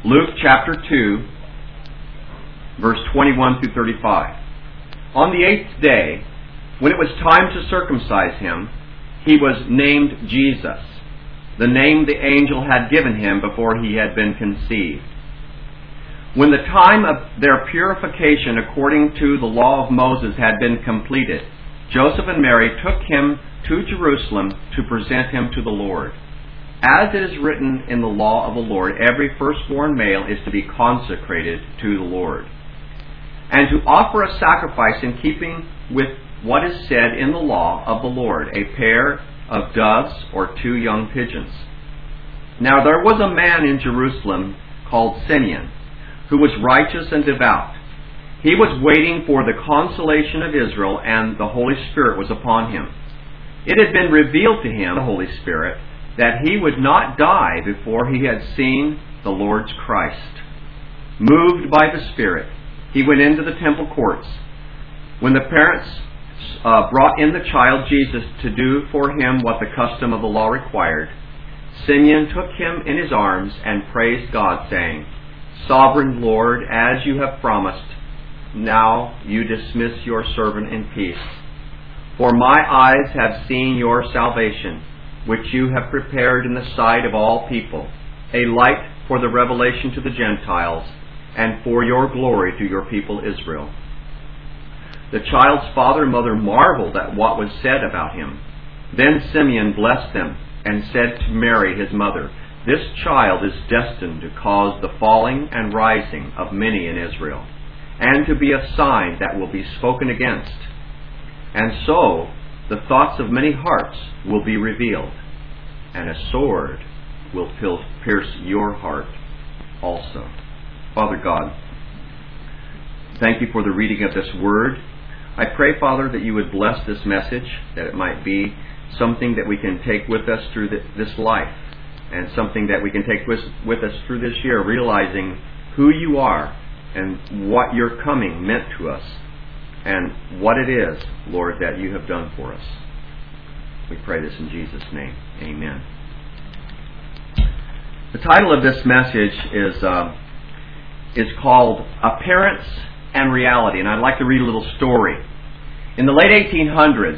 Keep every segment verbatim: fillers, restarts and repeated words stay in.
Luke chapter two, verse twenty-one through thirty-five. On the eighth day, when it was time to circumcise him, he was named Jesus, the name the angel had given him before he had been conceived. When the time of their purification according to the law of Moses had been completed, Joseph and Mary took him to Jerusalem to present him to the Lord. As it is written in the law of the Lord, every firstborn male is to be consecrated to the Lord, and to offer a sacrifice in keeping with what is said in the law of the Lord, a pair of doves or two young pigeons. Now there was a man in Jerusalem called Simeon, who was righteous and devout. He was waiting for the consolation of Israel, and the Holy Spirit was upon him. It had been revealed to him, the Holy Spirit, that he would not die before he had seen the Lord's Christ. Moved by the Spirit, he went into the temple courts. When the parents uh, brought in the child Jesus to do for him what the custom of the law required, Simeon took him in his arms and praised God, saying, Sovereign Lord, as you have promised, now you dismiss your servant in peace. For my eyes have seen your salvation, which you have prepared in the sight of all people, a light for the revelation to the Gentiles, and for your glory to your people Israel. The child's father and mother marveled at what was said about him. Then Simeon blessed them and said to Mary his mother, This child is destined to cause the falling and rising of many in Israel, and to be a sign that will be spoken against. And so the thoughts of many hearts will be revealed, and a sword will pierce your heart also. Father God, thank you for the reading of this word. I pray, Father, that you would bless this message, that it might be something that we can take with us through this life, and something that we can take with, with us through this year, realizing who you are and what your coming meant to us, and what it is, Lord, that you have done for us. We pray this in Jesus' name. Amen. The title of this message is uh, is called Appearance and Reality, and I'd like to read a little story. In the late eighteen hundreds,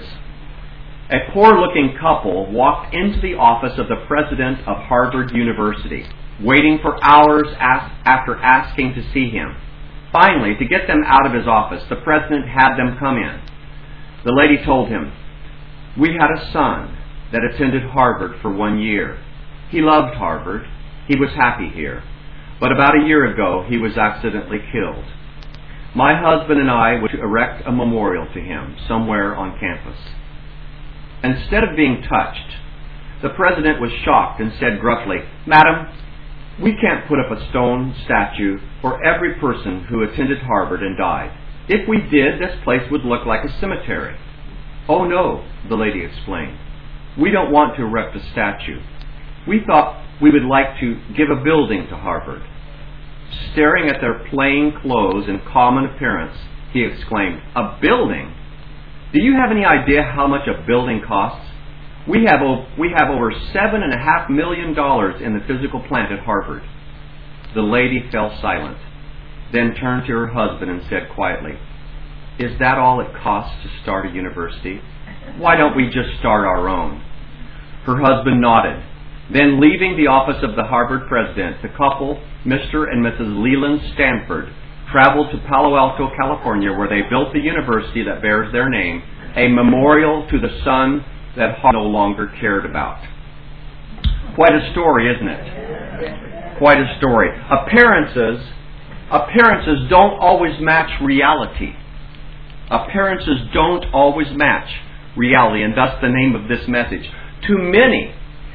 a poor-looking couple walked into the office of the president of Harvard University, waiting for hours after asking to see him. Finally, to get them out of his office, the president had them come in. The lady told him, We had a son that attended Harvard for one year. He loved Harvard. He was happy here. But about a year ago, he was accidentally killed. My husband and I would erect a memorial to him somewhere on campus. Instead of being touched, the president was shocked and said gruffly, Madam, we can't put up a stone statue for every person who attended Harvard and died. If we did, this place would look like a cemetery. Oh no, the lady explained. We don't want to erect a statue. We thought we would like to give a building to Harvard. Staring at their plain clothes and common appearance, he exclaimed, A building? Do you have any idea how much a building costs? We have, o- we have over seven and a half million dollars in the physical plant at Harvard. The lady fell silent, then turned to her husband and said quietly, Is that all it costs to start a university? Why don't we just start our own? Her husband nodded. Then, leaving the office of the Harvard president, the couple, Mister and Missus Leland Stanford, traveled to Palo Alto, California, where they built the university that bears their name, a memorial to the son that Harvard no longer cared about. Quite a story, isn't it? Quite a story. Appearances, appearances don't always match reality. Appearances don't always match reality, and thus the name of this message. To many,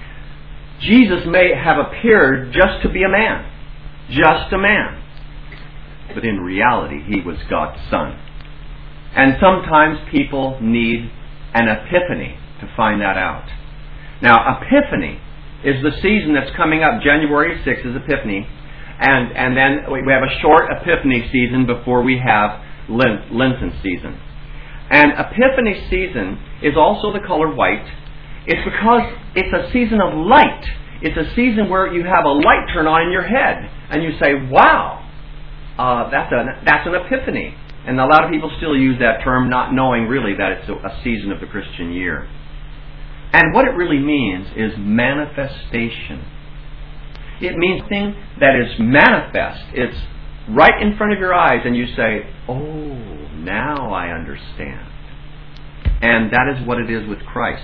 Jesus may have appeared just to be a man. Just a man. But in reality, he was God's Son. And sometimes people need an epiphany to find that out. Now, Epiphany is the season that's coming up. January sixth is Epiphany. And, and then we have a short Epiphany season before we have Lent, Lenten season. And Epiphany season is also the color white. It's because it's a season of light. It's a season where you have a light turn on in your head, and you say, wow, uh, that's, a, that's an epiphany. And a lot of people still use that term not knowing really that it's a, a season of the Christian year. And what it really means is manifestation. It means something that is manifest. It's right in front of your eyes, and you say, oh, now I understand. And that is what it is with Christ.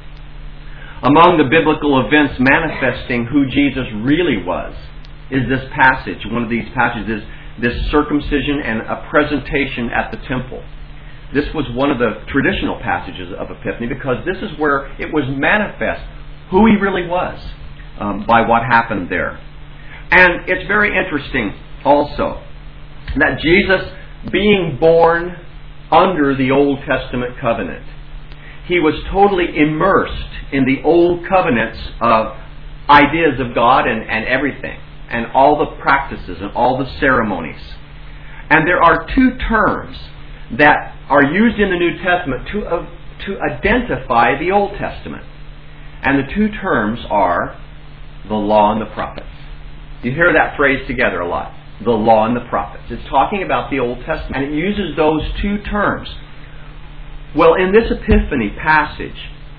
Among the biblical events manifesting who Jesus really was is this passage. One of these passages is this circumcision and a presentation at the temple. This was one of the traditional passages of Epiphany because this is where it was manifest who He really was um, by what happened there. And it's very interesting also that Jesus, being born under the Old Testament covenant, He was totally immersed in the Old Covenant's uh, ideas of God and, and everything, and all the practices and all the ceremonies. And there are two terms that are used in the New Testament to, uh, to identify the Old Testament. And the two terms are the law and the prophets. You hear that phrase together a lot. The law and the prophets. It's talking about the Old Testament. And it uses those two terms. Well, in this Epiphany passage,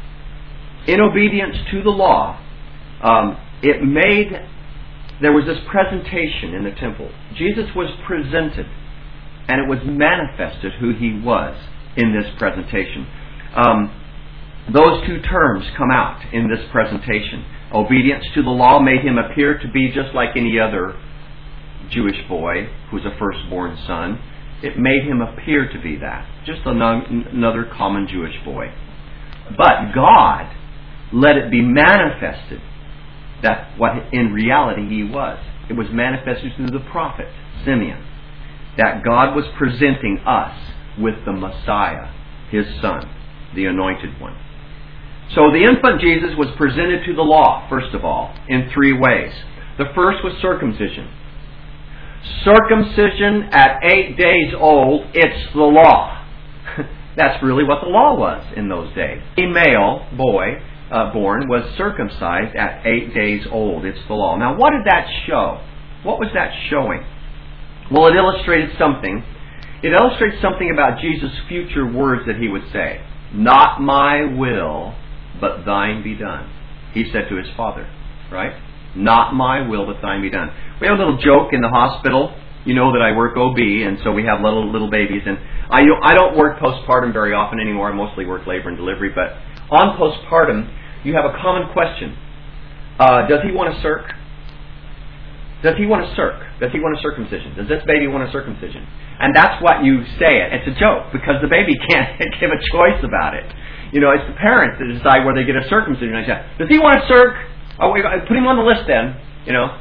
in obedience to the law, um, it made, there was this presentation in the temple. Jesus was presented, and it was manifested who He was in this presentation. Um, those two terms come out in this presentation. Obedience to the law made Him appear to be just like any other Jewish boy who was a firstborn son. It made Him appear to be that. Just another common Jewish boy. But God let it be manifested that what in reality He was. It was manifested through the prophet Simeon, that God was presenting us with the Messiah, His Son, the Anointed One. So the infant Jesus was presented to the law, first of all, in three ways. The first was circumcision. Circumcision at eight days old, it's the law. That's really what the law was in those days. A male boy uh, born was circumcised at eight days old. It's the law. Now, what did that show? What was that showing? Well, it illustrated something. It illustrates something about Jesus' future words that He would say. Not my will, but thine be done. He said to His Father, right? Not my will, but thine be done. We have a little joke in the hospital. You know that I work O B, and so we have little little babies. And I, I don't work postpartum very often anymore. I mostly work labor and delivery. But on postpartum, you have a common question. Uh, does he want a circ? Does he want a circ? Does he want a circumcision? Does this baby want a circumcision? And that's what you say it. It's a joke because the baby can't give a choice about it. You know, it's the parents that decide whether they get a circumcision. I say, does he want a circ? Oh, wait, put him on the list then. You know,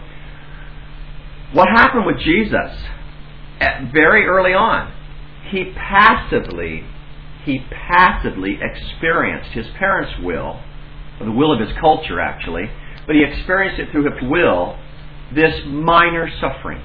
what happened with Jesus at very early on? He passively, he passively experienced his parents' will, or the will of his culture actually, but he experienced it through his will, this minor suffering.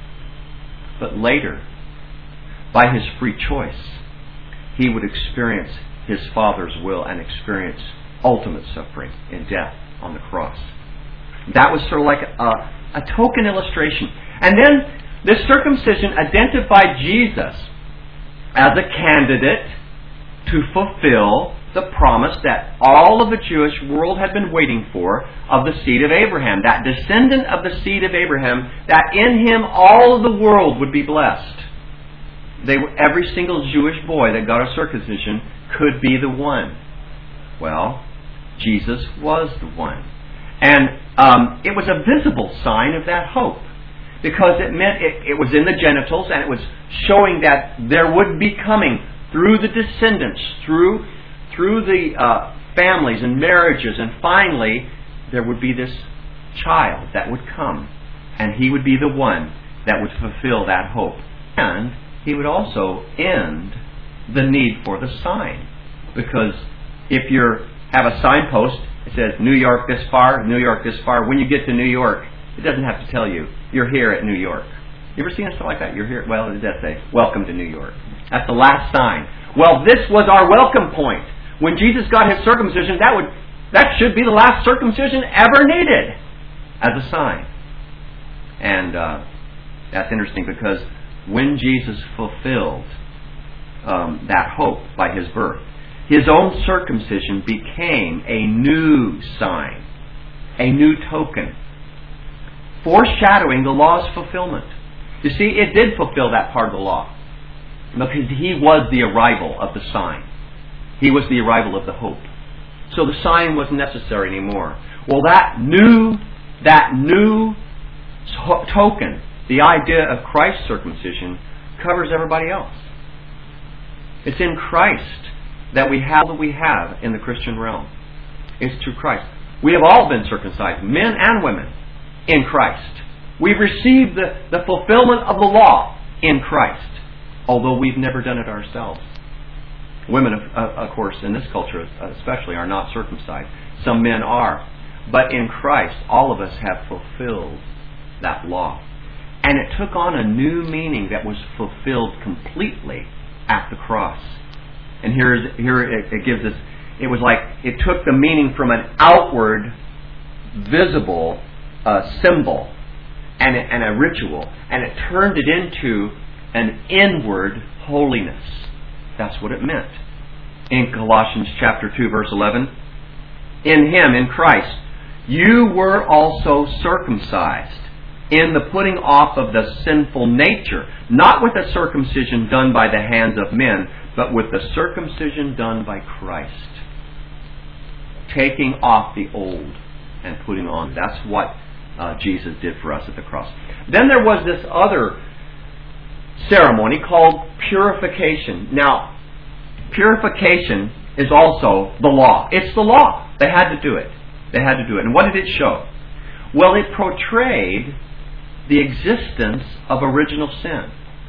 But later, by his free choice, he would experience his Father's will and experience ultimate suffering in death on the cross. That was sort of like a, a token illustration. And then this circumcision identified Jesus as a candidate to fulfill the promise that all of the Jewish world had been waiting for of the seed of Abraham, that descendant of the seed of Abraham, that in him all of the world would be blessed. They were, every single Jewish boy that got a circumcision could be the one. Well, Jesus was the one. And um, it was a visible sign of that hope, because it meant it, it was in the genitals, and it was showing that there would be coming through the descendants, through through the uh, families and marriages, and finally there would be this child that would come, and he would be the one that would fulfill that hope. And he would also end the need for the sign, because if you have a signpost, it says New York this far, New York this far. When you get to New York, it doesn't have to tell you you're here at New York. You ever seen stuff like that? You're here. Well, it does say welcome to New York. That's the last sign. Well, this was our welcome point. When Jesus got his circumcision, that would That should be the last circumcision ever needed as a sign. And uh, that's interesting because when Jesus fulfilled um, that hope by His birth, His own circumcision became a new sign, a new token, foreshadowing the law's fulfillment. You see, it did fulfill that part of the law because He was the arrival of the sign. He was the arrival of the hope. So the sign wasn't necessary anymore. Well, that new, that new to- token, the idea of Christ's circumcision, covers everybody else. It's in Christ that we have what we have in the Christian realm. It's through Christ. We have all been circumcised, men and women, in Christ. We've received the, the fulfillment of the law in Christ, although we've never done it ourselves. Women, of, of course, in this culture especially, are not circumcised. Some men are. But in Christ, all of us have fulfilled that law. And it took on a new meaning that was fulfilled completely at the cross. And here's, here it, it gives us, it was like it took the meaning from an outward, visible uh, symbol and a, and a ritual, and it turned it into an inward holiness. That's what it meant. In Colossians chapter two, verse eleven, in Him, in Christ, you were also circumcised in the putting off of the sinful nature, not with the circumcision done by the hands of men, but with the circumcision done by Christ. Taking off the old and putting on. That's what uh, Jesus did for us at the cross. Then there was this other ceremony called purification. Now, purification is also the law. It's the law. They had to do it. They had to do it. And what did it show? Well, it portrayed the existence of original sin.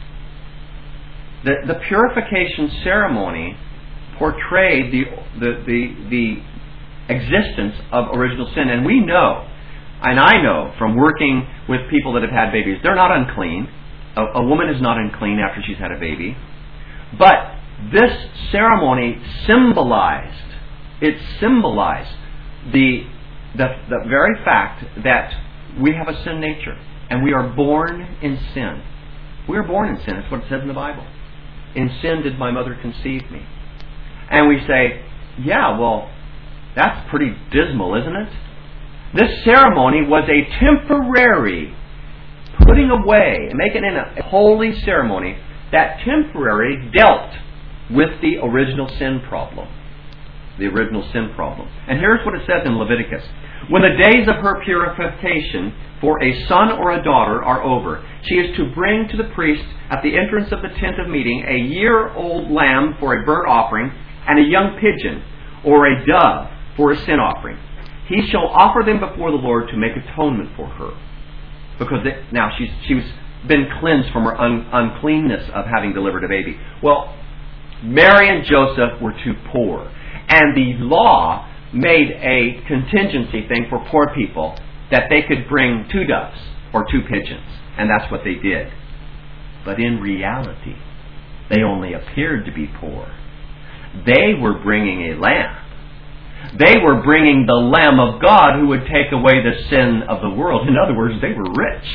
The, the purification ceremony portrayed the, the, the, the existence of original sin. And we know, and I know from working with people that have had babies, they're not unclean. A, a woman is not unclean after she's had a baby. But this ceremony symbolized, it symbolized the, the, the very fact that we have a sin nature. And we are born in sin. We are born in sin. That's what it says in the Bible. In sin did my mother conceive me. And we say, yeah, well, that's pretty dismal, isn't it? This ceremony was a temporary putting away, making it a holy ceremony that temporarily dealt with the original sin problem. The original sin problem. And here's what it says in Leviticus. When the days of her purification for a son or a daughter are over, she is to bring to the priest at the entrance of the tent of meeting a year-old lamb for a burnt offering and a young pigeon or a dove for a sin offering. He shall offer them before the Lord to make atonement for her. Because it, now she's she's been cleansed from her un, uncleanness of having delivered a baby. Well, Mary and Joseph were too poor. And the law made a contingency thing for poor people that they could bring two doves or two pigeons. And that's what they did. But in reality, they only appeared to be poor. They were bringing a lamb. They were bringing the Lamb of God who would take away the sin of the world. In other words, they were rich.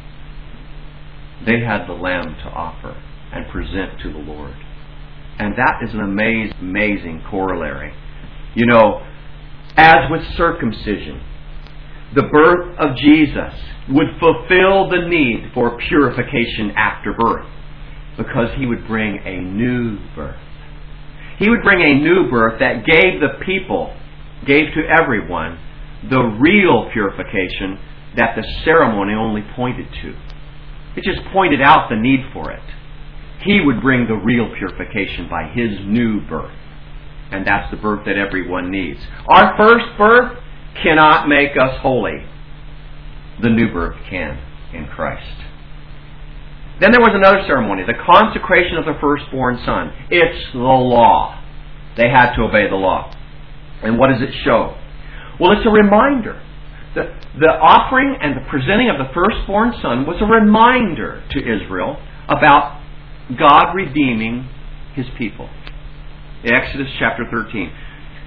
They had the lamb to offer and present to the Lord. And that is an amazing, amazing corollary. You know, as with circumcision, the birth of Jesus would fulfill the need for purification after birth, because He would bring a new birth. He would bring a new birth that gave the people, gave to everyone, the real purification that the ceremony only pointed to. It just pointed out the need for it. He would bring the real purification by His new birth. And that's the birth that everyone needs. Our first birth cannot make us holy. The new birth can in Christ. Then there was another ceremony, the consecration of the firstborn son. It's the law. They had to obey the law. And what does it show? Well, it's a reminder. The, the offering and the presenting of the firstborn son was a reminder to Israel about God redeeming His people. Exodus chapter thirteen.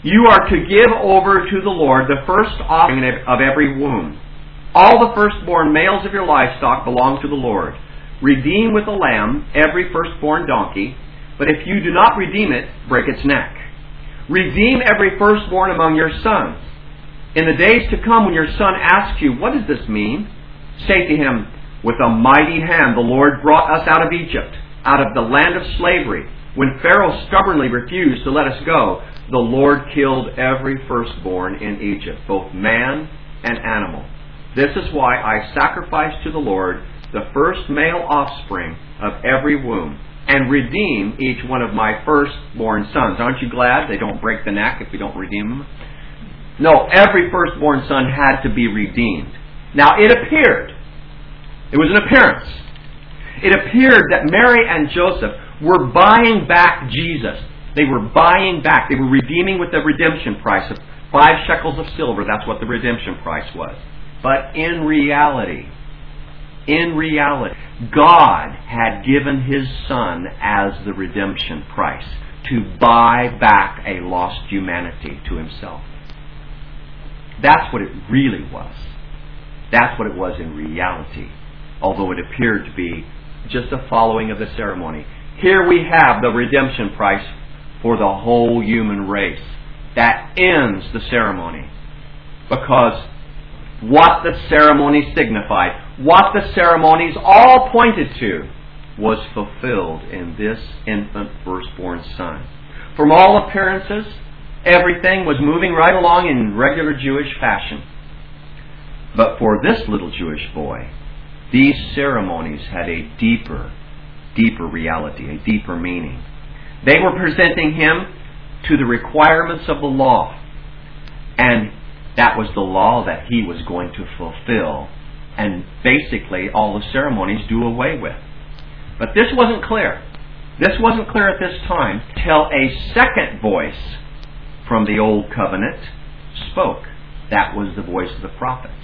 You are to give over to the Lord the first offering of every womb. All the firstborn males of your livestock belong to the Lord. Redeem with a lamb every firstborn donkey, but if you do not redeem it, break its neck. Redeem every firstborn among your sons. In the days to come when your son asks you, what does this mean? Say to him, with a mighty hand the Lord brought us out of Egypt, out of the land of slavery. When Pharaoh stubbornly refused to let us go, the Lord killed every firstborn in Egypt, both man and animal. This is why I sacrifice to the Lord the first male offspring of every womb, and redeem each one of my firstborn sons. Aren't you glad they don't break the neck if we don't redeem them? No, every firstborn son had to be redeemed. Now it appeared, it was an appearance, it appeared that Mary and Joseph were buying back Jesus. They were buying back, they were redeeming with the redemption price of five shekels of silver. That's what the redemption price was. But in reality, in reality, God had given His Son as the redemption price to buy back a lost humanity to Himself. That's what it really was. That's what it was in reality, although it appeared to be just a following of the ceremony. Here we have the redemption price for the whole human race. That ends the ceremony. Because what the ceremony signified, what the ceremonies all pointed to, was fulfilled in this infant firstborn son. From all appearances, everything was moving right along in regular Jewish fashion. But for this little Jewish boy, these ceremonies had a deeper, deeper reality, a deeper meaning. They were presenting him to the requirements of the law. And that was the law that he was going to fulfill. And basically all the ceremonies do away with. But this wasn't clear. This wasn't clear at this time till a second voice from the Old Covenant spoke. That was the voice of the prophets.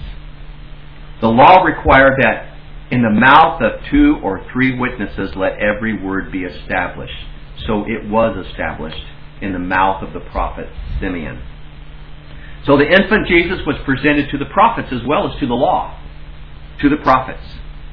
The law required that in the mouth of two or three witnesses let every word be established. So it was established in the mouth of the prophet Simeon. So the infant Jesus was presented to the prophets as well as to the law, to the prophets.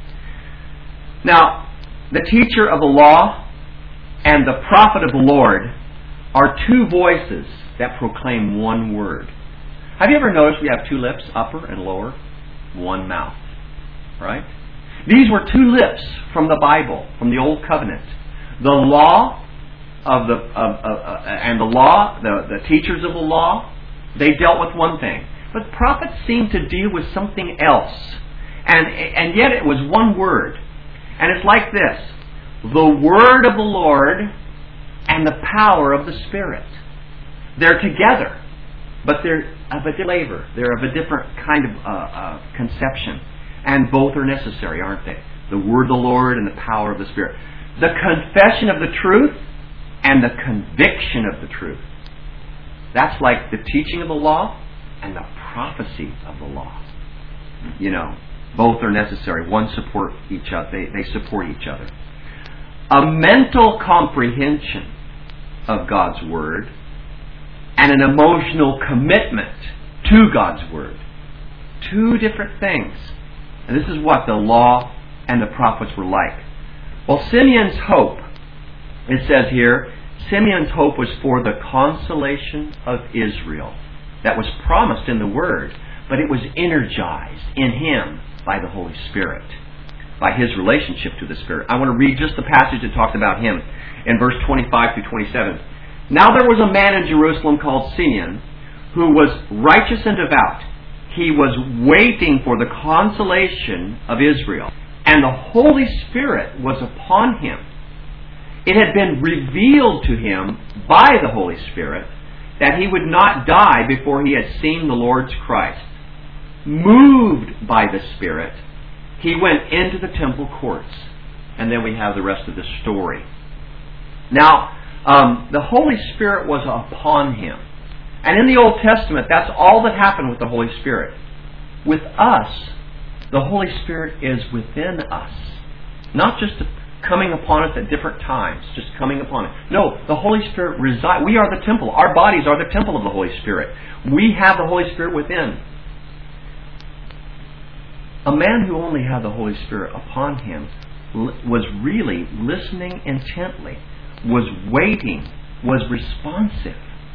Now, the teacher of the law and the prophet of the Lord are two voices that proclaim one word. Have you ever noticed we have two lips, upper and lower, one mouth, right? These were two lips from the Bible, from the Old Covenant. The law of the of, of, uh, and the law, the, the teachers of the law, they dealt with one thing. But prophets seemed to deal with something else. And, and yet it was one word. And it's like this. The word of the Lord and the power of the Spirit. They're together. But they're of a different flavor. They're of a different kind of uh, uh, conception. And both are necessary, aren't they? The word of the Lord and the power of the Spirit. The confession of the truth and the conviction of the truth. That's like the teaching of the law and the prophecy of the law. You know, both are necessary. One support each other. They, they support each other. A mental comprehension of God's Word and an emotional commitment to God's Word. Two different things. And this is what the law and the prophets were like. Well, Simeon's hope, it says here, Simeon's hope was for the consolation of Israel. That was promised in the Word, but it was energized in him by the Holy Spirit, by his relationship to the Spirit. I want to read just the passage that talks about him in verse twenty-five through twenty-seven. Now there was a man in Jerusalem called Simeon, who was righteous and devout. He was waiting for the consolation of Israel, and the Holy Spirit was upon him. It had been revealed to him by the Holy Spirit that he would not die before he had seen the Lord's Christ. Moved by the Spirit, he went into the temple courts. And then we have the rest of the story. Now, um, the Holy Spirit was upon him. And in the Old Testament, that's all that happened with the Holy Spirit. With us, the Holy Spirit is within us. Not just coming upon us at different times, just coming upon it. No, the Holy Spirit resides. We are the temple. Our bodies are the temple of the Holy Spirit. We have the Holy Spirit within. A man who only had the Holy Spirit upon him was really listening intently, was waiting, was responsive.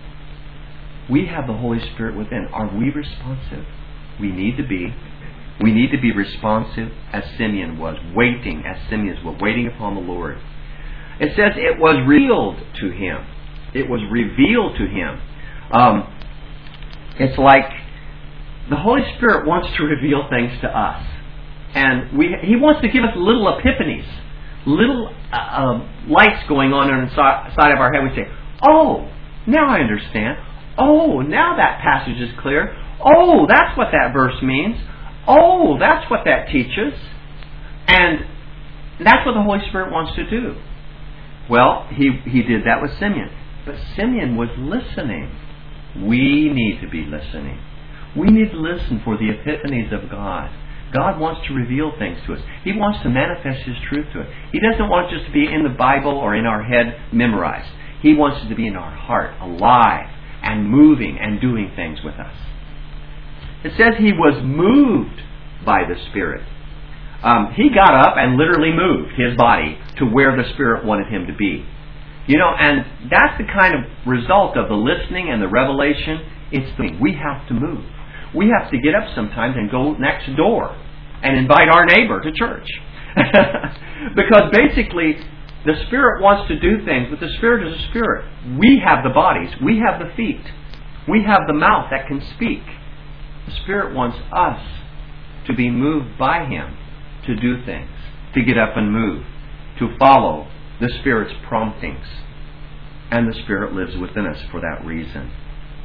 We have the Holy Spirit within. Are we responsive? We need to be. We need to be responsive as Simeon was, waiting as Simeon was, waiting upon the Lord. It says it was revealed to him. It was revealed to him. Um, it's like the Holy Spirit wants to reveal things to us. And we, He wants to give us little epiphanies, little uh, uh, lights going on on the side of our head. We say, oh, now I understand. Oh, now that passage is clear. Oh, that's what that verse means. Oh, that's what that teaches. And that's what the Holy Spirit wants to do. Well, he, he did that with Simeon. But Simeon was listening. We need to be listening. We need to listen for the epiphanies of God. God wants to reveal things to us. He wants to manifest His truth to us. He doesn't want it just to be in the Bible or in our head memorized. He wants it to be in our heart, alive and moving and doing things with us. It says he was moved by the Spirit. Um, he got up and literally moved his body to where the Spirit wanted him to be. You know, and that's the kind of result of the listening and the revelation. It's the we have to move. We have to get up sometimes and go next door and invite our neighbor to church. Because basically, the Spirit wants to do things, but the Spirit is a Spirit. We have the bodies. We have the feet. We have the mouth that can speak. The Spirit wants us to be moved by Him to do things, to get up and move, to follow the Spirit's promptings. And the Spirit lives within us for that reason.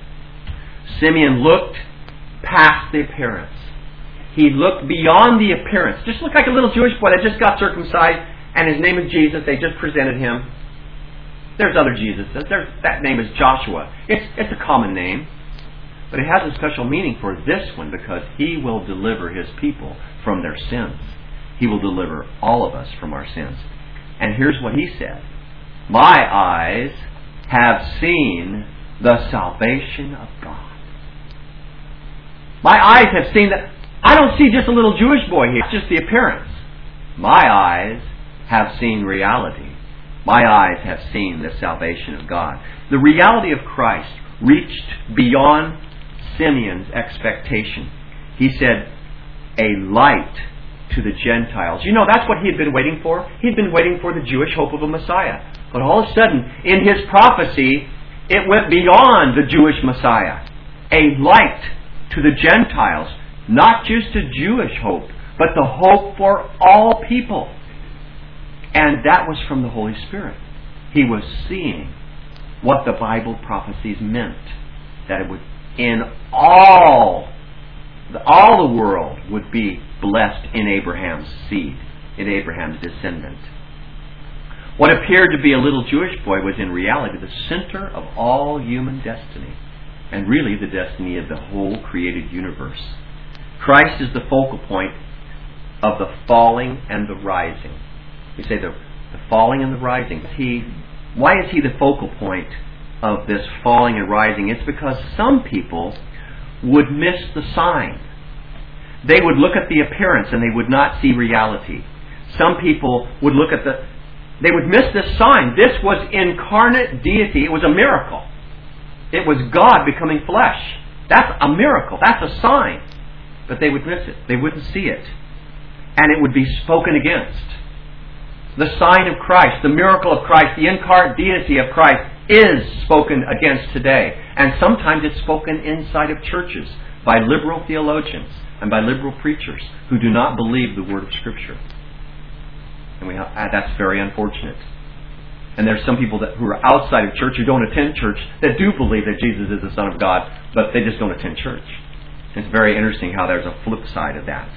Simeon looked past the appearance. He looked beyond the appearance. Just looked like a little Jewish boy that just got circumcised, and his name is Jesus. They just presented him. There's other Jesuses. There's, that name is Joshua. It's, it's a common name. But it has a special meaning for this one because He will deliver His people from their sins. He will deliver all of us from our sins. And here's what He said. My eyes have seen the salvation of God. My eyes have seen that. I don't see just a little Jewish boy here. It's just the appearance. My eyes have seen reality. My eyes have seen the salvation of God. The reality of Christ reached beyond Simeon's expectation. He said, a light to the Gentiles. You know, that's what he had been waiting for. He had been waiting for the Jewish hope of a Messiah. But all of a sudden, in his prophecy, it went beyond the Jewish Messiah. A light to the Gentiles. Not just a Jewish hope, but the hope for all people. And that was from the Holy Spirit. He was seeing what the Bible prophecies meant. That it would, in all, all the world would be blessed in Abraham's seed, in Abraham's descendant. What appeared to be a little Jewish boy was in reality the center of all human destiny, and really the destiny of the whole created universe. Christ is the focal point of the falling and the rising. We say the, the falling and the rising. He, why is He the focal point of this falling and rising? It's because some people would miss the sign. They would look at the appearance and they would not see reality. Some people would look at the... They would miss this sign. This was incarnate deity. It was a miracle. It was God becoming flesh. That's a miracle. That's a sign. But they would miss it. They wouldn't see it. And it would be spoken against. The sign of Christ, the miracle of Christ, the incarnate deity of Christ is spoken against today. And sometimes it's spoken inside of churches by liberal theologians and by liberal preachers who do not believe the word of Scripture. And we have, that's very unfortunate. And there's some people that who are outside of church, who don't attend church, that do believe that Jesus is the Son of God, but they just don't attend church. It's very interesting how there's a flip side of that.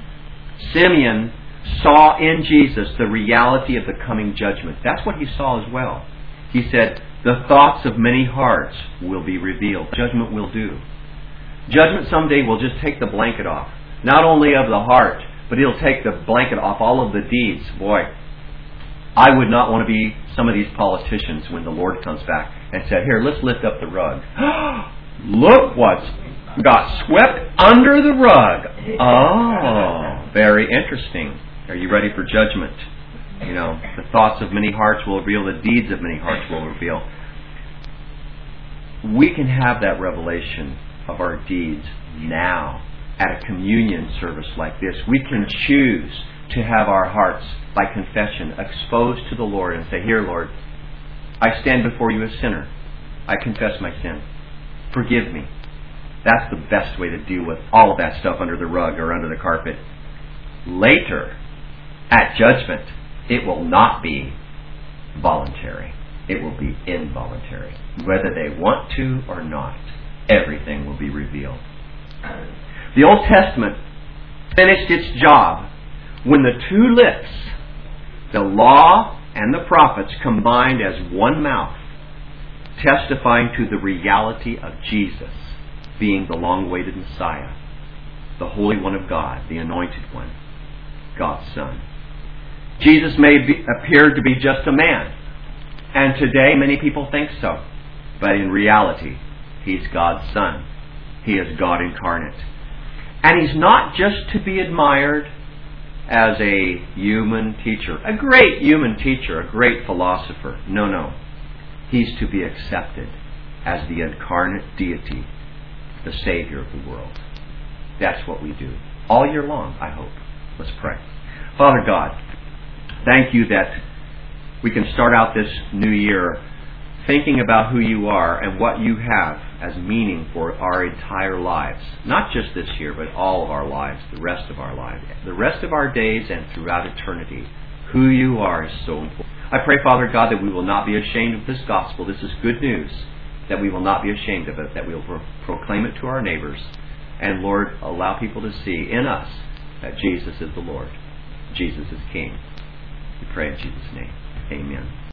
Simeon saw in Jesus the reality of the coming judgment. That's what he saw as well. He said, the thoughts of many hearts will be revealed. Judgment will do. Judgment someday will just take the blanket off. Not only of the heart, but it'll take the blanket off all of the deeds. Boy, I would not want to be some of these politicians when the Lord comes back and said, here, let's lift up the rug. Look what's got swept under the rug. Oh, very interesting. Are you ready for judgment? You know, the thoughts of many hearts will reveal, the deeds of many hearts will reveal. We can have that revelation of our deeds now at a communion service like this. We can choose to have our hearts, by confession, exposed to the Lord and say, here, Lord, I stand before you a sinner. I confess my sin. Forgive me. That's the best way to deal with all of that stuff under the rug or under the carpet. Later, at judgment, it will not be voluntary. It will be involuntary. Whether they want to or not, everything will be revealed. The Old Testament finished its job when the two lips, the law and the prophets, combined as one mouth, testifying to the reality of Jesus being the long-awaited Messiah, the Holy One of God, the Anointed One, God's Son. Jesus may be, appear to be just a man, and today many people think so, but in reality, He's God's Son. He is God incarnate. And He's not just to be admired as a human teacher, a great human teacher, a great philosopher. No, no. He's to be accepted as the incarnate deity, the Savior of the world. That's what we do. All year long, I hope. Let's pray. Father God, thank you that we can start out this new year thinking about who you are and what you have as meaning for our entire lives. Not just this year, but all of our lives, the rest of our lives, the rest of our days and throughout eternity. Who you are is so important. I pray, Father God, that we will not be ashamed of this gospel. This is good news, that we will not be ashamed of it, that we will pro- proclaim it to our neighbors. And Lord, allow people to see in us that Jesus is the Lord. Jesus is King. We pray in Jesus' name. Amen.